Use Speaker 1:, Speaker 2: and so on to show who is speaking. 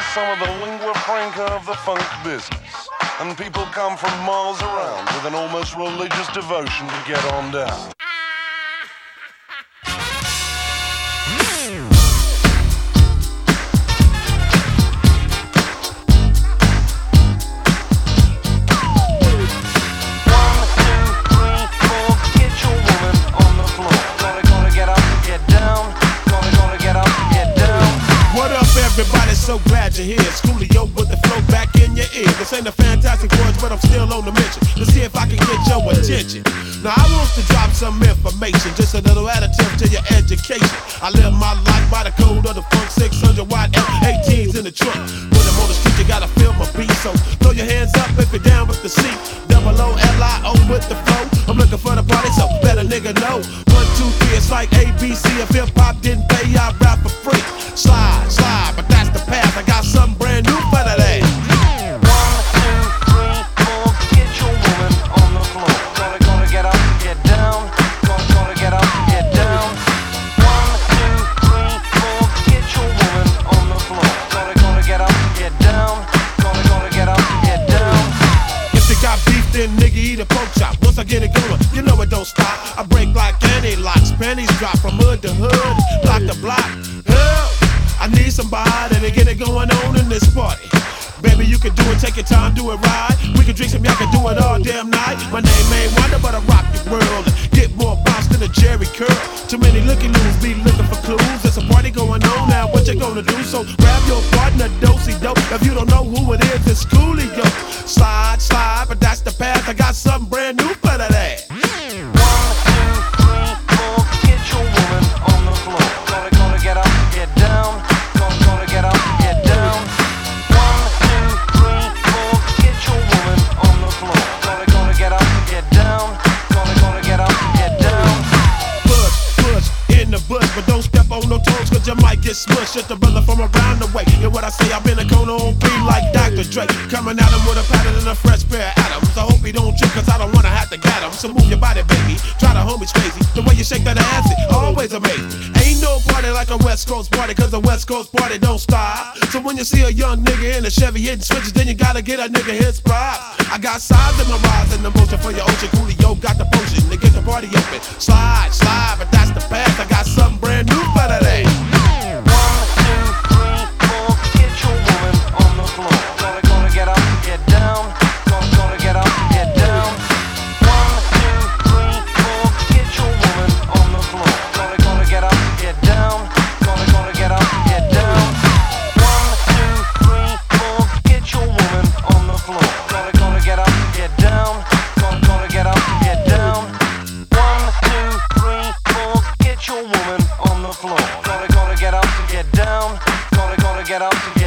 Speaker 1: some of the lingua franca of the funk business, and people come from miles around with an almost religious devotion to get on down.
Speaker 2: Everybody's so glad you're here. Schoolio with the flow back in your ear. This ain't a fantastic words, but I'm still on the mission to see if I can get your attention. Now I want to drop some information, just a little additive to your education. I live my life by the code of the funk, 600 watt F18s in the trunk. When I'm on the street, you gotta feel my beat, so throw your hands up if you're down with the seat. Double O-L-I-O with the flow. I'm looking for the party, so let a nigga know. 1, 2, 3, it's like ABC. If hip hop didn't pay, I rap for free. Slide, slide, but that's the path. I got something brand new for that. 1, 2, 3, 4, get your woman on the floor. Gonna get up, get down. Gonna get up, get down. 1, 2, 3, 4, get your woman on the floor. Gonna get up, get down. Gonna get up, get down. If you got beef, then nigga eat a pork chop. Once I get it going, you know it don't stop. I break like any locks, pennies drop from hood to hood, block to block. I need somebody to get it going on in this party. Baby, you can do it, take your time, do it right. We can drink some, y'all can do it all damn night. My name ain't Wonder, but I rock your world. Get more bounce than a Jerry curl. Too many looky-loos be looking for clues. There's a party going on now, what you gonna do? So grab your partner, do-si-do. If you don't know who it is, it's Coolio. Slide, slide, but that's the path. I got something brand new for that ass. 1, 2, 3, 4, get your woman on the floor. Gonna get up, get down. Gonna get up, get down. 1, 2, 3, 4, get your woman on the floor. Gonna get up, get down. Gonna get up, get down. Push in the bush, but don't step on no toes, cause you might get smushed. Just a brother from around the way. Hear what I say, I've been a cone on beat like Dr. Dre. Coming at him with a pattern and a fresh pair of atoms. I hope he don't trip, cause I don't wanna have to get him. So move your body, baby. Try the homies crazy. The way you shake that ass, it always amazing. Ain't no party like a West Coast party, cause a West Coast party don't stop. So when you see a young nigga in a Chevy hitting switches, then you gotta get a nigga his pride. I got sides in my rise and emotion for your ocean. Coolio got the potion to get the party open. Slide, slide, but that's the path. I got something brand new for that ass. 1, 2, 3, 4, get your woman on the floor. Gonna get up, get down. Gonna get up, get down. 1, 2, 3, 4, get your woman on the floor. Gonna get up, get down. Gonna get up, get down. 1, 2, 3, 4, get your woman on the floor. Gonna get up, get down. Gonna get up, get down. 1, 2, 3, 4, get your woman on the floor. Gonna get up to get down. Gonna get up to